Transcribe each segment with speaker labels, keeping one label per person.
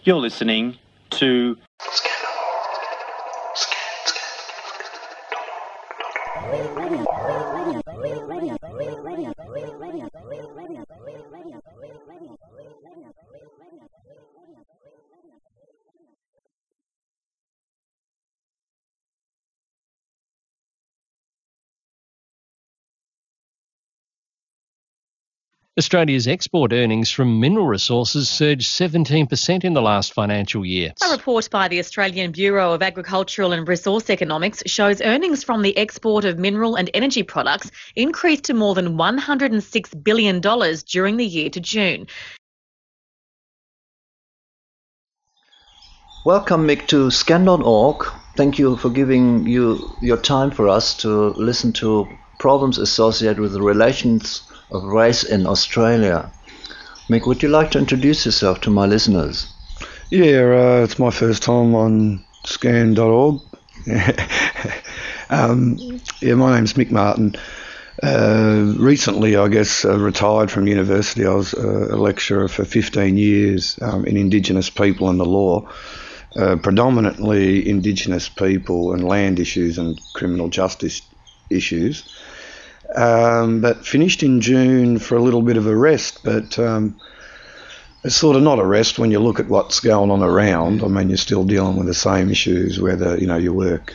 Speaker 1: You're listening to
Speaker 2: Australia's export earnings from mineral resources surged 17% in the last financial year.
Speaker 3: A report by the Australian Bureau of Agricultural and Resource Economics shows earnings from the export of mineral and energy products increased to more than $106 billion during the year to June.
Speaker 4: Welcome, Mick, to Scan.org. Thank you for giving your time for us to listen to problems associated with the relations of race in Australia. Mick, would you like to introduce yourself to my listeners?
Speaker 5: Yeah, it's my first time on Scan.org. My name's Mick Martin. Recently, I guess, retired from university. I was a lecturer for 15 years in Indigenous people and the law, predominantly Indigenous people and land issues and criminal justice issues. But finished in June for a little bit of a rest, but it's sort of not a rest when you look at what's going on around. I mean, you're still dealing with the same issues, whether, you work,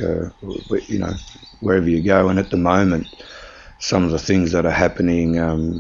Speaker 5: wherever you go. And at the moment, some of the things that are happening,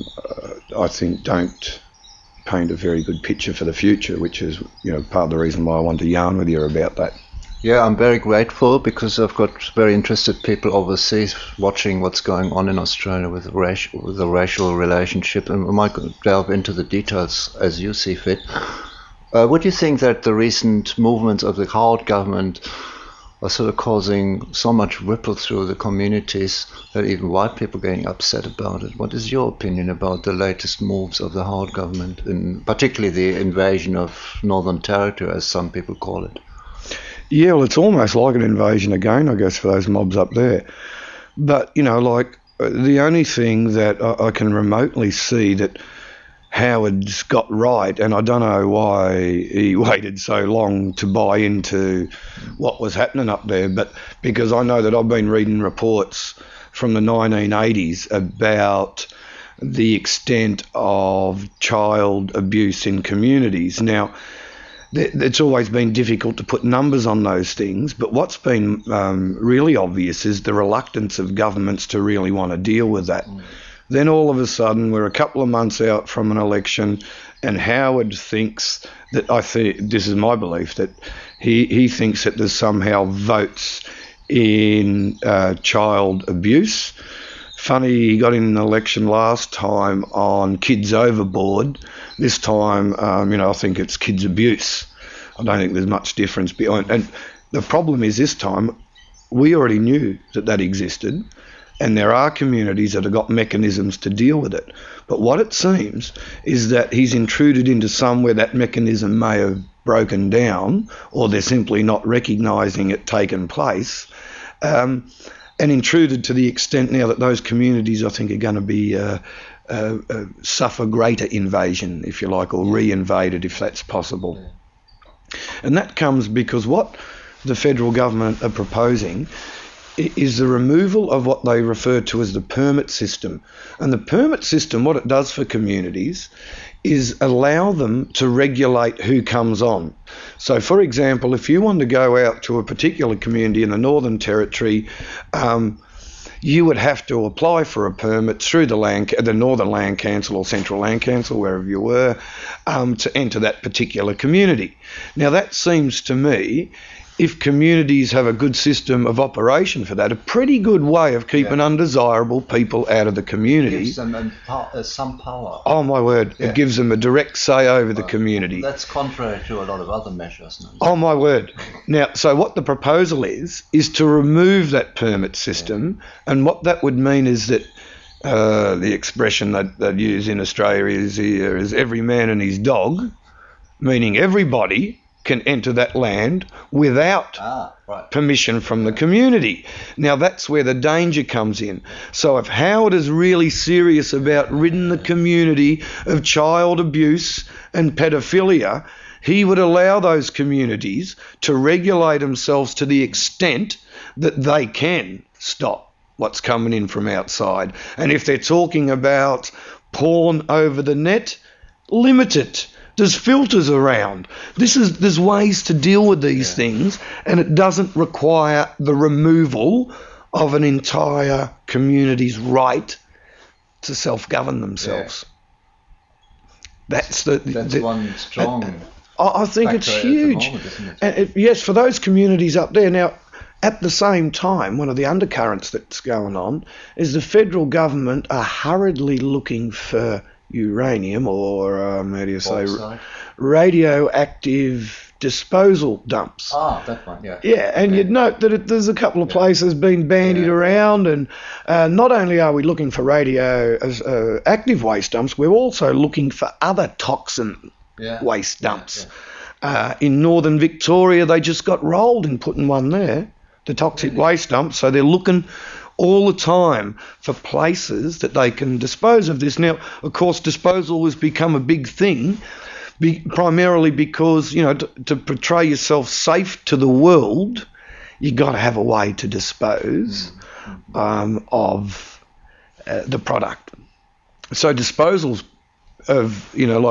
Speaker 5: I think, don't paint a very good picture for the future, which is, part of the reason why I want to yarn with you about that.
Speaker 4: Yeah, I'm very grateful because I've got very interested people overseas watching what's going on in Australia with the racial relationship, and we might delve into the details as you see fit. Would you think that the recent movements of the Howard government are sort of causing so much ripple through the communities that even white people are getting upset about it? What is your opinion about the latest moves of the Howard government, and particularly the invasion of Northern Territory, as some people call it?
Speaker 5: Yeah, well, it's almost like an invasion again, I guess, for those mobs up there. But, the only thing that I can remotely see that Howard's got right, and I don't know why he waited so long to buy into what was happening up there, but because I know that I've been reading reports from the 1980s about the extent of child abuse in communities. Now, it's always been difficult to put numbers on those things, but what's been really obvious is the reluctance of governments to really want to deal with that. Then all of a sudden, we're a couple of months out from an election, and Howard thinks that, this is my belief, that he thinks that there's somehow votes in child abuse. Funny, he got in an election last time on kids overboard. This time, I think it's kids abuse. I don't think there's much difference behind. And the problem is this time, we already knew that existed, and there are communities that have got mechanisms to deal with it. But what it seems is that he's intruded into some where that mechanism may have broken down, or they're simply not recognising it taken place. And intruded to the extent now that those communities, I think, are going to be suffer greater invasion, if you like, or re-invaded, if that's possible. And that comes because what the federal government are proposing is the removal of what they refer to as the permit system. And the permit system, what it does for communities is allow them to regulate who comes on. So, for example, if you want to go out to a particular community in the Northern Territory, you would have to apply for a permit through the Northern Land Council or Central Land Council, wherever you were, to enter that particular community. Now, that seems to me, if communities have a good system of operation for that, a pretty good way of keeping undesirable people out of the community.
Speaker 4: It gives them some power.
Speaker 5: Oh, my word. Yeah. It gives them a direct say over the community.
Speaker 4: That's contrary to a lot of other measures. No?
Speaker 5: Oh, my word. Now, so what the proposal is to remove that permit system, and what that would mean is that the expression that they use in Australia is every man and his dog, meaning everybody can enter that land without permission from the community. Now, that's where the danger comes in. So if Howard is really serious about ridding the community of child abuse and pedophilia, he would allow those communities to regulate themselves to the extent that they can stop what's coming in from outside. And if they're talking about porn over the net, limit it. There's filters around. There's ways to deal with these things, and it doesn't require the removal of an entire community's right to self-govern themselves. That's
Speaker 4: one strong.
Speaker 5: I think it's huge.
Speaker 4: Moment, isn't it?
Speaker 5: Yes, for those communities up there. Now, at the same time, one of the undercurrents that's going on is the federal government are hurriedly looking for uranium, or
Speaker 4: Bauxite.
Speaker 5: radioactive disposal dumps.
Speaker 4: Ah, that one, yeah.
Speaker 5: Yeah, and you'd note that there's a couple of places being bandied around, and not only are we looking for radioactive waste dumps, we're also looking for other toxin waste dumps. In northern Victoria, they just got rolled in putting one there, the toxic waste dump, so they're looking all the time for places that they can dispose of this. Now, of course, disposal has become a big thing, primarily because, to portray yourself safe to the world, you got to have a way to dispose of the product. So disposals of,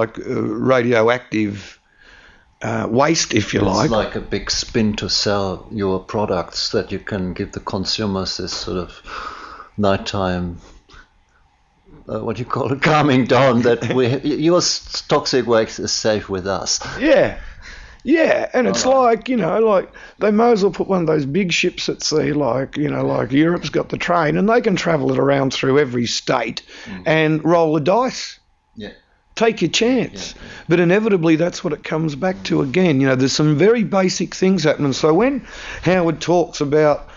Speaker 5: radioactive waste, if you like.
Speaker 4: It's like a big spin to sell your products, that you can give the consumers this sort of nighttime, what do you call it, calming down, that your toxic waste is safe with us.
Speaker 5: Yeah, and it's like they may as well put one of those big ships at sea, like Europe's got the train, and they can travel it around through every state and roll the dice.
Speaker 4: Yeah.
Speaker 5: Take your chance. But inevitably that's what it comes back to again. There's some very basic things happening. So when Howard talks about,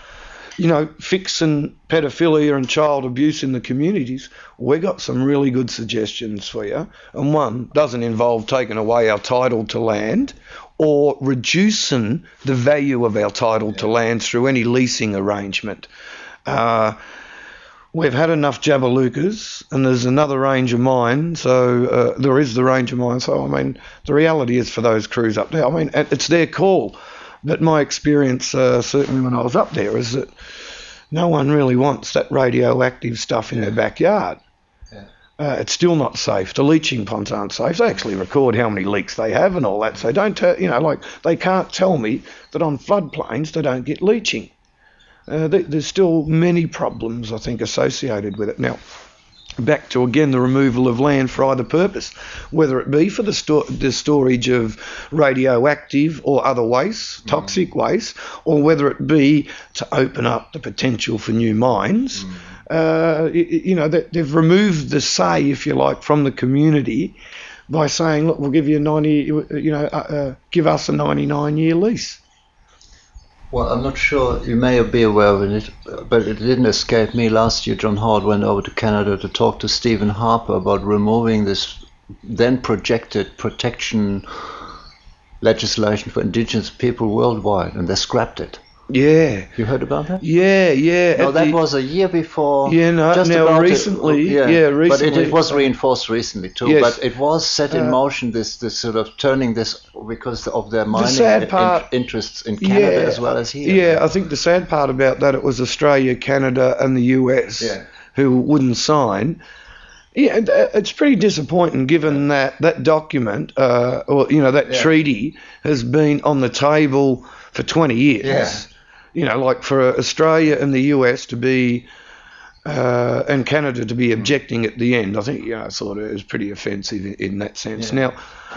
Speaker 5: fixing pedophilia and child abuse in the communities, we got some really good suggestions for you. And one doesn't involve taking away our title to land or reducing the value of our title to land through any leasing arrangement. We've had enough Jabilukas, and there's another range of mine, so there is the range of mine. So, the reality is for those crews up there, it's their call. But my experience, certainly when I was up there, is that no one really wants that radioactive stuff in their backyard. It's still not safe. The leaching ponds aren't safe. They actually record how many leaks they have and all that. So don't they can't tell me that on floodplains they don't get leaching. There's still many problems, I think, associated with it. Now, back to, again, the removal of land for either purpose, whether it be for the storage of radioactive or other waste, toxic waste, or whether it be to open up the potential for new mines. They've removed the say, if you like, from the community by saying, look, we'll give you give us a 99-year lease.
Speaker 4: Well, I'm not sure, you may be aware of it, but it didn't escape me. Last year, John Howard went over to Canada to talk to Stephen Harper about removing this then projected protection legislation for Indigenous people worldwide, and they scrapped it.
Speaker 5: Yeah.
Speaker 4: You heard about that?
Speaker 5: Yeah.
Speaker 4: No, that was a year before.
Speaker 5: Yeah, no,
Speaker 4: just
Speaker 5: now
Speaker 4: about
Speaker 5: recently.
Speaker 4: recently.
Speaker 5: But
Speaker 4: it was reinforced recently too.
Speaker 5: Yes.
Speaker 4: But it was set in motion, this sort of turning this, because of their mining interests in Canada as well as here.
Speaker 5: Yeah, I think the sad part about that, it was Australia, Canada and the US who wouldn't sign. Yeah, it's pretty disappointing given that document, treaty has been on the table for 20 years.
Speaker 4: Yeah.
Speaker 5: For Australia and the US to be, and Canada to be objecting at the end, I think, sort of is pretty offensive in that sense.
Speaker 4: Yeah.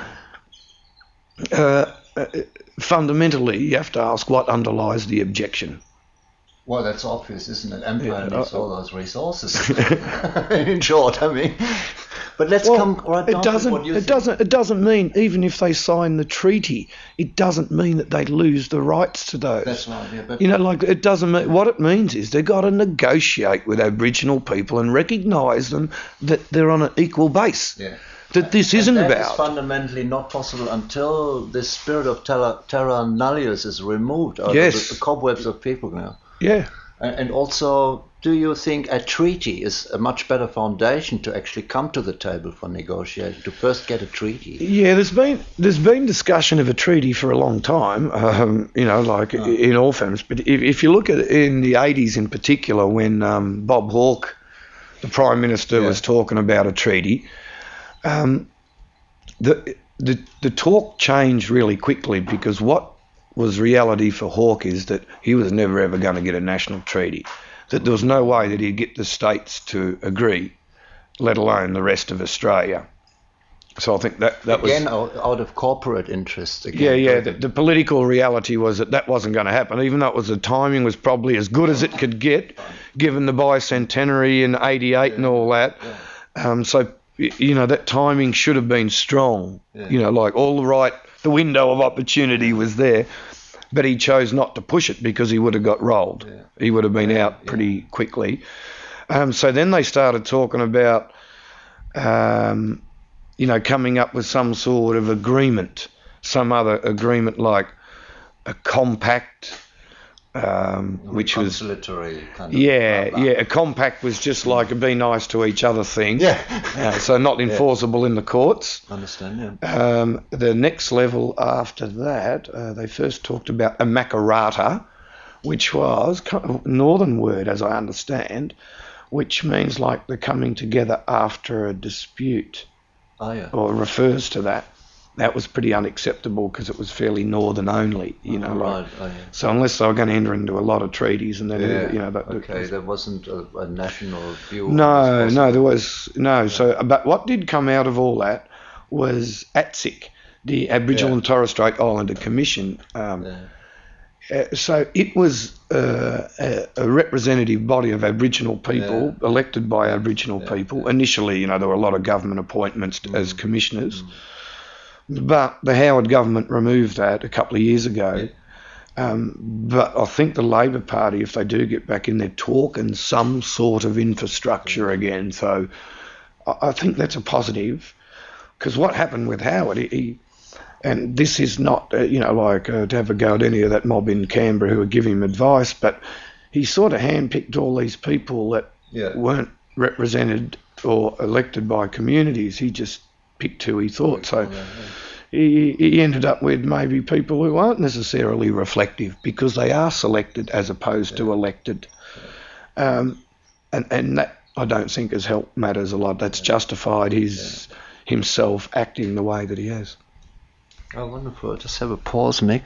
Speaker 5: Now, fundamentally, you have to ask what underlies the objection.
Speaker 4: Well, that's obvious, isn't it? Empire needs all those resources. In short, But let's come right down to what you think.
Speaker 5: It doesn't mean, even if they sign the treaty, it doesn't mean that they lose the rights to those.
Speaker 4: That's right, yeah. But
Speaker 5: it doesn't mean, what it means is they've got to negotiate with Aboriginal people and recognise them that they're on an equal base.
Speaker 4: Yeah.
Speaker 5: That this isn't
Speaker 4: that
Speaker 5: about.
Speaker 4: Is fundamentally not possible until the spirit of terra nullius is removed out of the cobwebs of people now.
Speaker 5: Yeah.
Speaker 4: And also do you think a treaty is a much better foundation to actually come to the table for negotiation, to first get a treaty?
Speaker 5: Yeah, there's been discussion of a treaty for a long time, in all firms. But if you look at it in the 80s in particular, when Bob Hawke, the Prime Minister, was talking about a treaty, the talk changed really quickly, because what was reality for Hawke is that he was never ever going to get a national treaty, that there was no way that he'd get the states to agree, let alone the rest of Australia. So I think that was...
Speaker 4: Again, out of corporate interest. Again.
Speaker 5: Yeah. The political reality was that wasn't going to happen, even though the timing was probably as good as it could get, given the bicentenary in 88 and all that. Yeah. So, that timing should have been strong. Yeah. The window of opportunity was there, but he chose not to push it because he would have got rolled. Yeah. He would have been out pretty quickly. So then they started talking about, coming up with some sort of agreement, some other agreement like a compact, which was
Speaker 4: conciliatory kind of.
Speaker 5: A compact was just like a be nice to each other thing. So not enforceable in the courts.
Speaker 4: Understand.
Speaker 5: The next level after that, they first talked about a makarata, which was a northern word, as I understand, which means like the coming together after a dispute. Or refers to that. That was pretty unacceptable because it was fairly northern only, So unless they were going to enter into a lot of treaties, and then
Speaker 4: there wasn't a national view.
Speaker 5: No, there was no. So, but what did come out of all that was ATSIC, the Aboriginal and Torres Strait Islander Commission. So it was a representative body of Aboriginal people elected by Aboriginal people. Initially, there were a lot of government appointments as commissioners. But the Howard government removed that a couple of years ago. But I think the Labor Party, if they do get back in, they're talking some sort of infrastructure again. So I think that's a positive, because what happened with Howard, and this is not, to have a go at any of that mob in Canberra who were giving him advice, but he sort of handpicked all these people that weren't represented or elected by communities. He just picked who he thought. So he ended up with maybe people who aren't necessarily reflective, because they are selected as opposed to elected. And that, I don't think, has helped matters a lot. That's justified himself acting the way that he has.
Speaker 4: Oh, wonderful. Just have a pause, Mick.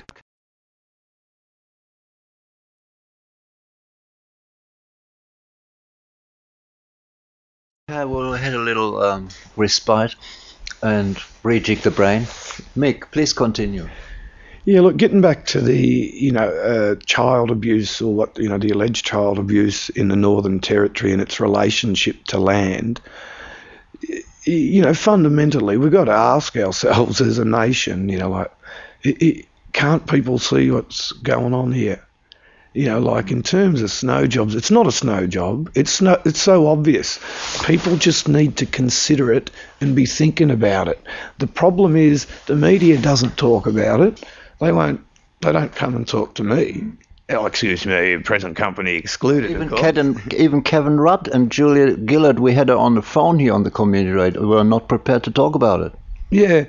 Speaker 4: Well, I had a little respite and rejig the brain. Mick, please continue.
Speaker 5: Yeah, look, getting back to the, child abuse, or the alleged child abuse in the Northern Territory and its relationship to land, fundamentally, we've got to ask ourselves as a nation, can't people see what's going on here? In terms of snow jobs, it's not a snow job. It's so obvious. People just need to consider it and be thinking about it. The problem is the media doesn't talk about it. They don't come and talk to me. Oh, excuse me, present company excluded.
Speaker 4: Even Kevin Rudd and Julia Gillard, we had her on the phone here on the community radio, were not prepared to talk about it.
Speaker 5: The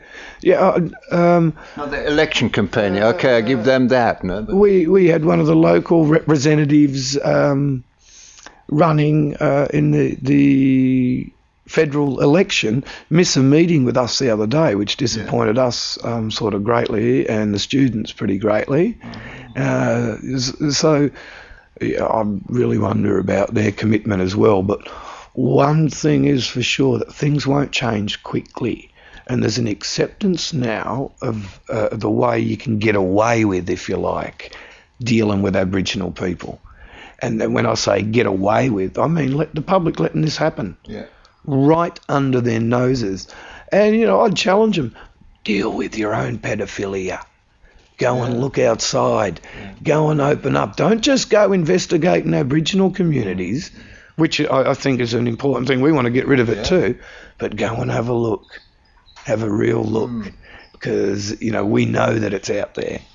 Speaker 4: election campaign. I give them that. No, but
Speaker 5: we had one of the local representatives running in the federal election miss a meeting with us the other day, which disappointed us sort of greatly, and the students pretty greatly. So I really wonder about their commitment as well. But one thing is for sure, that things won't change quickly. And there's an acceptance now of the way you can get away with, if you like, dealing with Aboriginal people. And then when I say get away with, I mean let the public letting this happen right under their noses. And, I'd challenge them, deal with your own pedophilia. Go and look outside. Go and open up. Don't just go investigating Aboriginal communities, which I think is an important thing. We want to get rid of it too. But go and have a look. Have a real look, because we know that it's out there.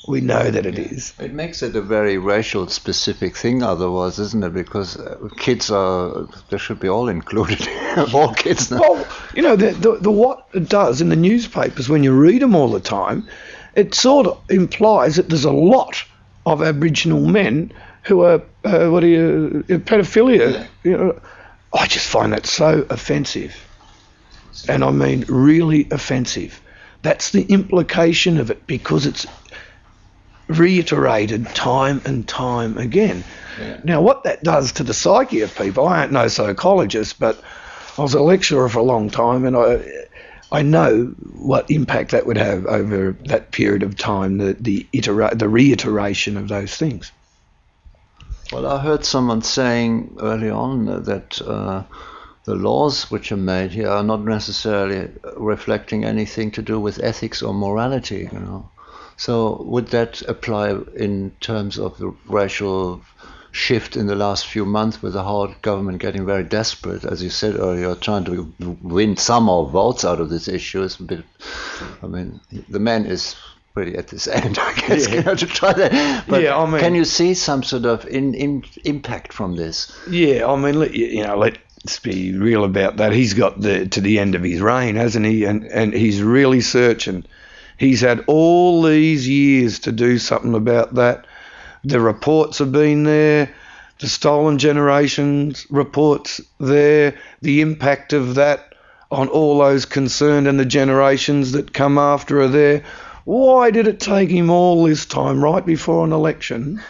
Speaker 5: We know that it is.
Speaker 4: It makes it a very racial specific thing otherwise, isn't it? Because kids they should be all included. All kids now.
Speaker 5: Well, you know, the what it does in the newspapers when you read them all the time, it sort of implies that there's a lot of Aboriginal men who are, pedophilia. You know, I just find that so offensive. And I mean really offensive. That's the implication of it, because it's reiterated time and time again. Yeah. Now, what that does to the psyche of people, I ain't no psychologist, but I was a lecturer for a long time, and I know what impact that would have over that period of time, the reiteration of those things.
Speaker 4: Well, I heard someone saying early on that the laws which are made here are not necessarily reflecting anything to do with ethics or morality, you know. So would that apply in terms of the racial shift in the last few months, with the whole government getting very desperate, as you said earlier, trying to win some more votes out of this issue? It's a bit, I mean, the man is pretty at his end, I guess, you know, to try that. But
Speaker 5: yeah, I mean,
Speaker 4: can you see some sort of impact from this?
Speaker 5: Yeah, I mean, let's be real about that. He's got to the end of his reign, hasn't he? And he's really searching. He's had all these years to do something about that. The reports have been there, the Stolen Generations reports there, the impact of that on all those concerned and the generations that come after are there. Why did it take him all this time, right before an election,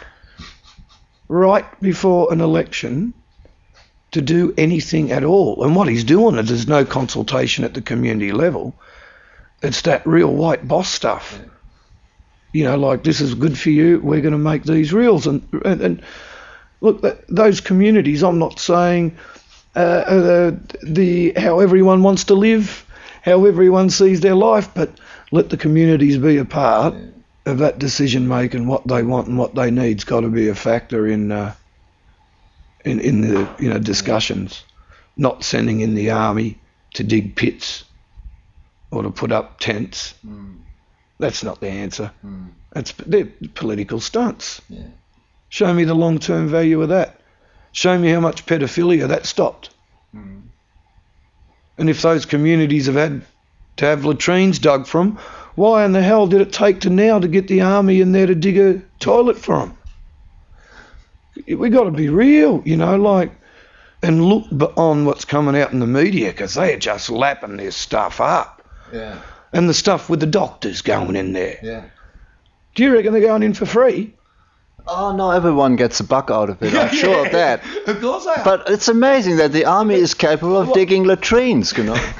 Speaker 5: to do anything at all? And what he's doing is there's no consultation at the community level. It's that real white boss stuff. You know, like, this is good for you, we're going to make these rules. And look, those communities, I'm not saying how everyone wants to live, how everyone sees their life, but let the communities be a part of that decision making. What they want and what they need's got to be a factor in the discussions. Not sending in the army to dig pits or to put up tents. That's not the answer. They're political stunts. Yeah. Show me the long-term value of that. Show me how much pedophilia that stopped. And if those communities have had to have latrines dug from, why in the hell did it take to now to get the army in there to dig a toilet for them? We got to be real, you know, like, and look on what's coming out in the media, because they are just lapping this stuff up. Yeah. And the stuff with the doctors going in there. Yeah. Do you reckon they're going in for free?
Speaker 4: Oh, no, everyone gets a buck out of it. I'm sure of that.
Speaker 5: Of course they are.
Speaker 4: But it's amazing that the army is capable of digging latrines, you know.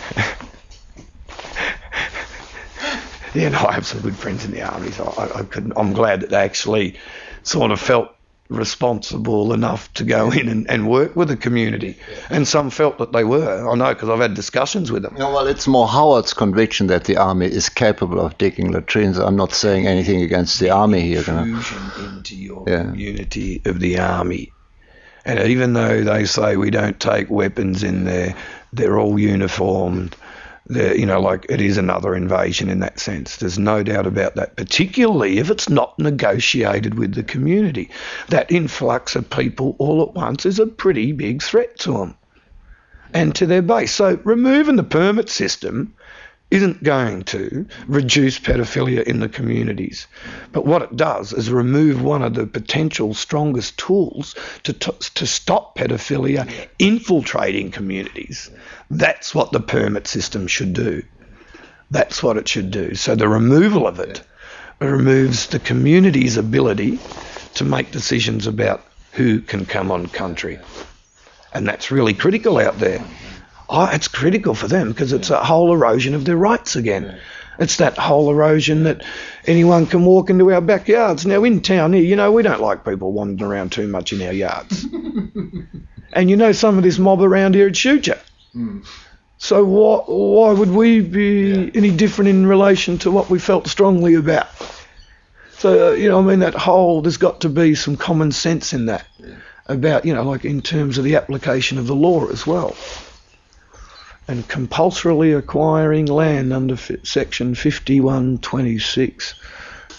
Speaker 5: Yeah, no, I have some good friends in the army, so I'm glad that they actually sort of felt responsible enough to go in and work with the community. And some felt that they were. I know, because I've had discussions with them.
Speaker 4: No, well, it's more Howard's conviction that the army is capable of digging latrines. I'm not saying anything against the army here.
Speaker 5: Intrusion into your community of the army. And even though they say we don't take weapons in there, they're all uniformed. You know, like, it is another invasion in that sense. There's no doubt about that, particularly if it's not negotiated with the community. That influx of people all at once is a pretty big threat to them and to their base. So removing the permit system isn't going to reduce pedophilia in the communities. But what it does is remove one of the potential strongest tools to stop pedophilia infiltrating communities. That's what the permit system should do. That's what it should do. So the removal of it removes the community's ability to make decisions about who can come on country. And that's really critical out there. It's critical for them, because it's a whole erosion of their rights again. It's that whole erosion that anyone can walk into our backyards. Now, in town here, you know, we don't like people wandering around too much in our yards. And you know, some of this mob around here would shoot you. So why would we be any different in relation to what we felt strongly about? So, you know, I mean, there's got to be some common sense in that, about, you know, like, in terms of the application of the law as well. And compulsorily acquiring land under section 5126.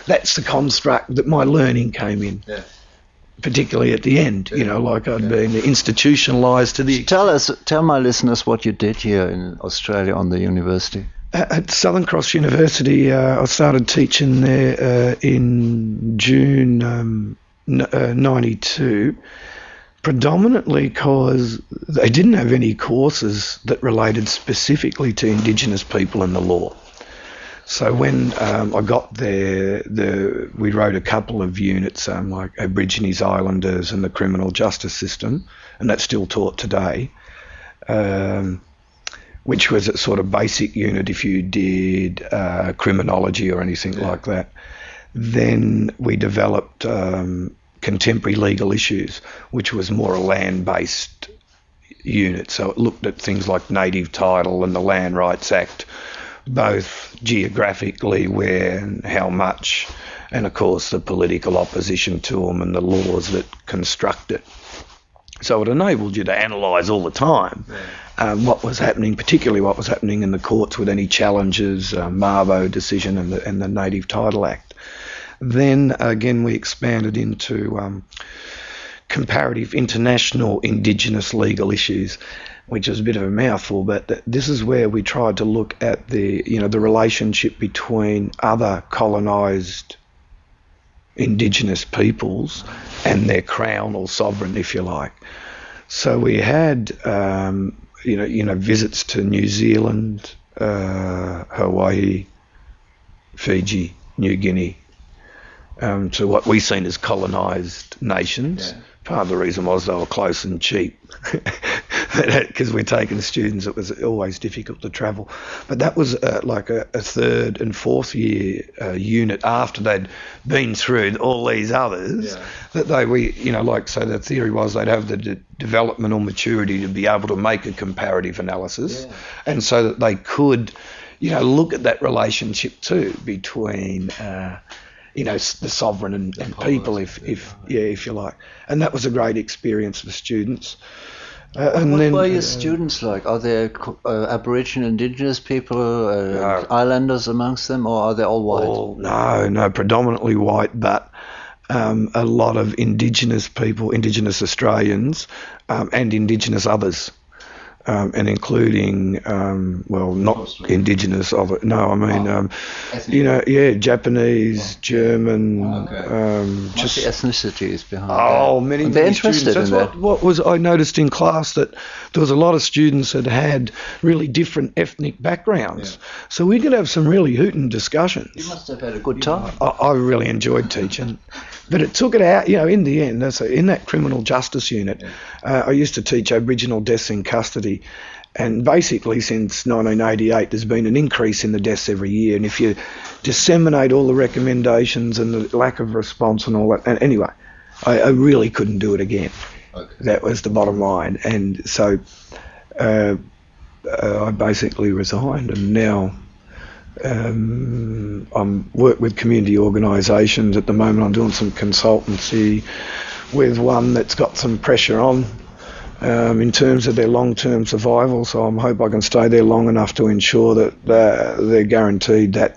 Speaker 5: that's the construct that my learning came in.
Speaker 4: Yeah.
Speaker 5: Particularly at the end, you know, like I'd been institutionalised to the...
Speaker 4: Tell my listeners what you did here in Australia on the university.
Speaker 5: At Southern Cross University, I started teaching there in June 92, predominantly because they didn't have any courses that related specifically to Indigenous people in the law. So when I got there, we wrote a couple of units, like Aborigines, Islanders and the criminal justice system, and that's still taught today, which was a sort of basic unit if you did criminology or anything like that. Then we developed contemporary legal issues, which was more a land-based unit. So it looked at things like native title and the Land Rights Act, both geographically, where and how much, and of course the political opposition to them and the laws that construct it. So it enabled you to analyse all the time what was happening, particularly what was happening in the courts with any challenges, Mabo decision and the Native Title Act. Then again we expanded into comparative international Indigenous legal issues, which is a bit of a mouthful, but this is where we tried to look at the relationship between other colonised Indigenous peoples and their crown or sovereign, if you like. So we had, visits to New Zealand, Hawaii, Fiji, New Guinea, to what we seen as colonised nations. Yeah. Part of the reason was they were close and cheap. Because we're taking students, it was always difficult to travel. But that was like a third and fourth year unit after they'd been through all these others. Yeah. That so the theory was they'd have the developmental maturity to be able to make a comparative analysis, and so that they could, look at that relationship too between. The sovereign and people, if you like, and that was a great experience for students.
Speaker 4: What were your students like? Are there Aboriginal, Indigenous people, Islanders amongst them, or are they all white?
Speaker 5: No, predominantly white, but a lot of Indigenous people, Indigenous Australians, and Indigenous others. And including, not Indigenous of it. No, I mean, Japanese, German.
Speaker 4: Just the ethnicities behind.
Speaker 5: Oh, many.
Speaker 4: They're interested in that.
Speaker 5: What was I noticed in class that there was a lot of students that had really different ethnic backgrounds. Yeah. So we could have some really hooting discussions.
Speaker 4: You must have had a good time.
Speaker 5: I really enjoyed teaching. But it took it out, in the end, in that criminal justice unit, I used to teach Aboriginal deaths in custody. And basically since 1988, there's been an increase in the deaths every year. And if you disseminate all the recommendations and the lack of response and all that, and anyway, I really couldn't do it again. Okay. That was the bottom line. And so I basically resigned, and now... I'm work with community organisations at the moment. I'm doing some consultancy with one that's got some pressure on in terms of their long-term survival. So I hope I can stay there long enough to ensure that they're guaranteed that.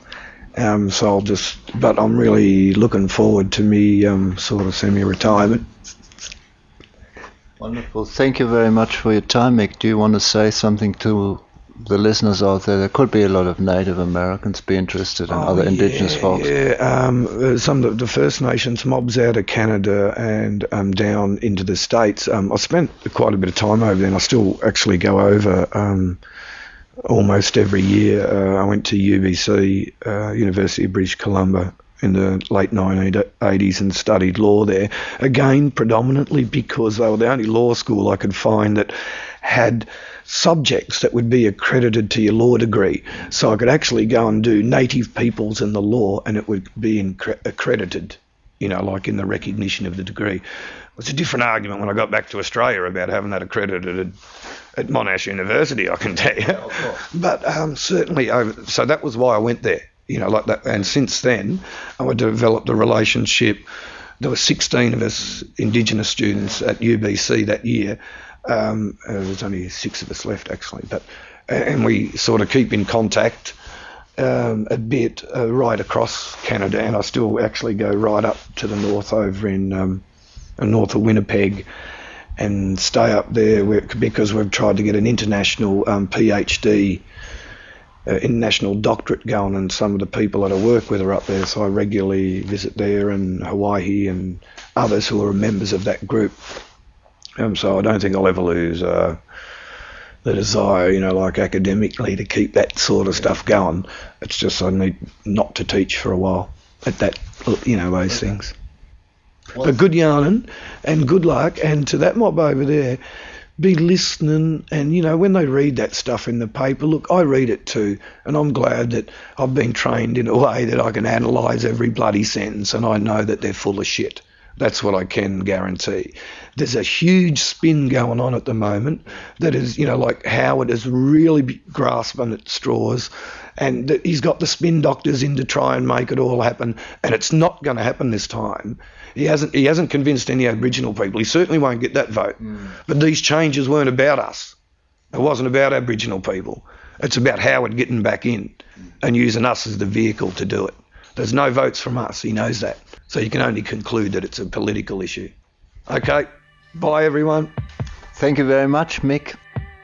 Speaker 5: But I'm really looking forward to me sort of semi-retirement.
Speaker 4: Wonderful. Thank you very much for your time, Mick. Do you want to say something to the listeners out there? There could be a lot of Native Americans be interested in other Indigenous folks.
Speaker 5: Yeah, some of the First Nations mobs out of Canada and down into the States. I spent quite a bit of time over there, and I still actually go over almost every year. I went to UBC, University of British Columbia, in the late 1980s and studied law there. Again, predominantly because they were the only law school I could find that had subjects that would be accredited to your law degree. So I could actually go and do native peoples in the law and it would be accredited, like in the recognition of the degree. It was a different argument when I got back to Australia about having that accredited at Monash University, I can tell you. Yeah, but certainly, so that was why I went there, like that. And since then, I developed a relationship. There were 16 of us Indigenous students at UBC that year. There's only 6 of us left actually, and we sort of keep in contact. a bit right across Canada, and I still actually go right up to the north over in north of Winnipeg and stay up there because we've tried to get an international PhD, international doctorate going, and some of the people that I work with are up there, so I regularly visit there, and Hawaii and others who are members of that group. So I don't think I'll ever lose the desire, like academically, to keep that sort of stuff going. It's just I need not to teach for a while at that, those things. But good yarning and good luck, and to that mob over there, be listening, and when they read that stuff in the paper, look, I read it too, and I'm glad that I've been trained in a way that I can analyse every bloody sentence, and I know that they're full of shit. That's what I can guarantee. There's a huge spin going on at the moment that is, like Howard is really grasping at straws, and that he's got the spin doctors in to try and make it all happen, and it's not going to happen this time. He hasn't convinced any Aboriginal people. He certainly won't get that vote. But these changes weren't about us. It wasn't about Aboriginal people. It's about Howard getting back in and using us as the vehicle to do it. There's no votes from us. He knows that. So you can only conclude that it's a political issue. Okay. Bye, everyone.
Speaker 4: Thank you very much, Mick.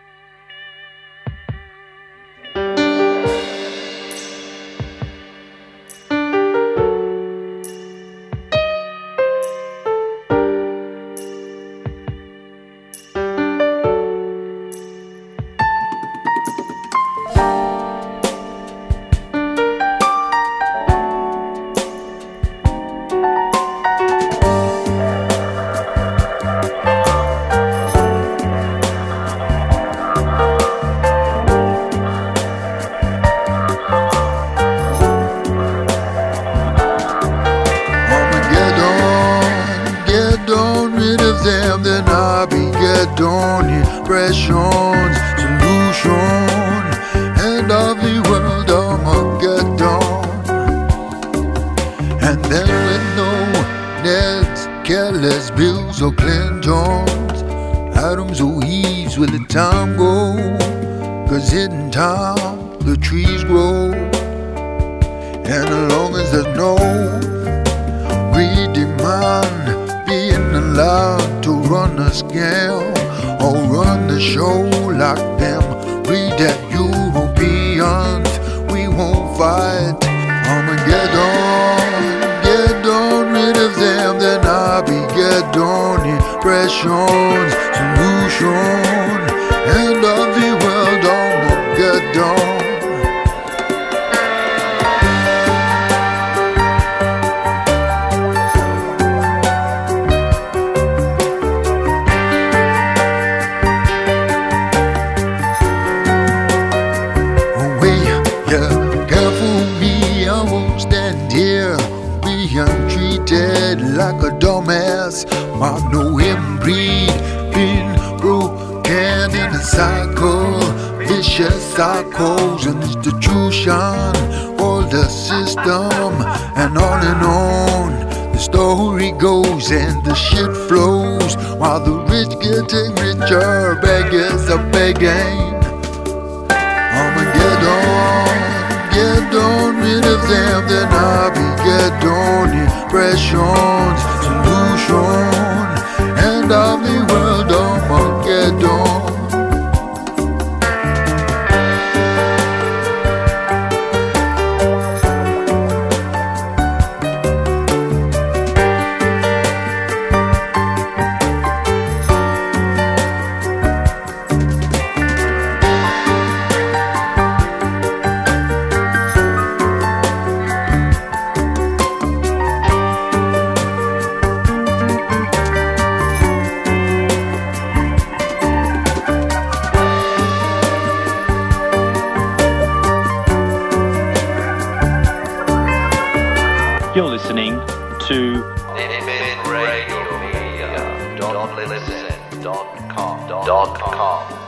Speaker 1: You're listening to
Speaker 6: NFN Radio Media. .listen.com.